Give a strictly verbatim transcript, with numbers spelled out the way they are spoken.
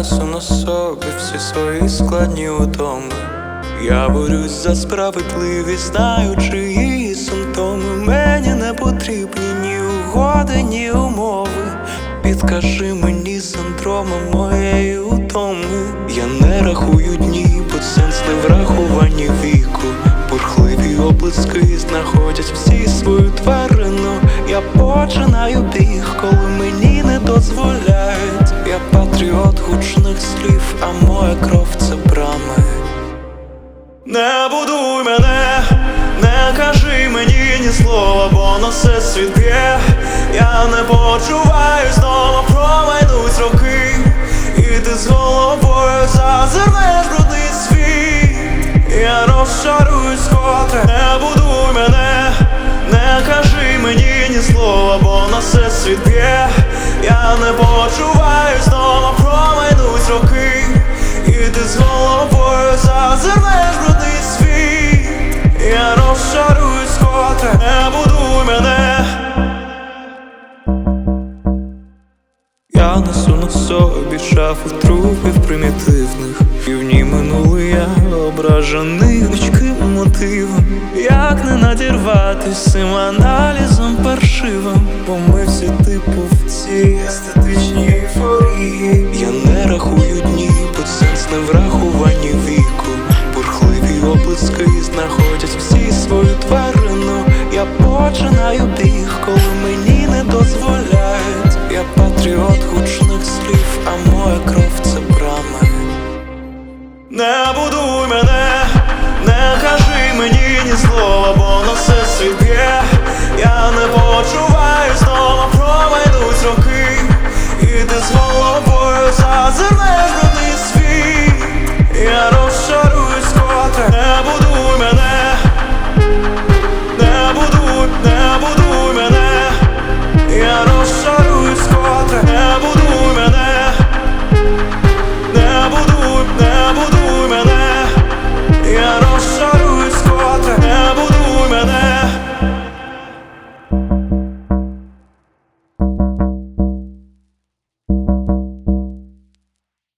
несу на собі всі свої складні утоми. Я борюсь за справедливість, знаючи її симптоми. Мені не потрібні ні угоди, ні умови. Підкажи мені синдрома моєї утоми. Я не рахую дні, бо сенс не врахуванні віку. Бурхливі оплески знаходять всі свою тварину. Я починаю біг, коли мені не дозволяють. Я патріот гучних слів, а моя кров це брами. Не будуй мене, не кажи мені ні слова, бо на все світ б'є. Я не почуваю, знову промайнуть роки, і ти з головою зазирнеш брудний світ. Я розчаруюсь котре. Не будуй мене, не кажи мені ні слова, бо на все світ б'є. Я не почуваю, знову промайнуть роки, і ти з головою зазирнеш брудний світ. Я розчаруюсь котре. Не будуй мене. Я несу на собі шафу трупів примітивних, і в ній минулий я ображений людським мотивом. Як не надірватись цим аналізом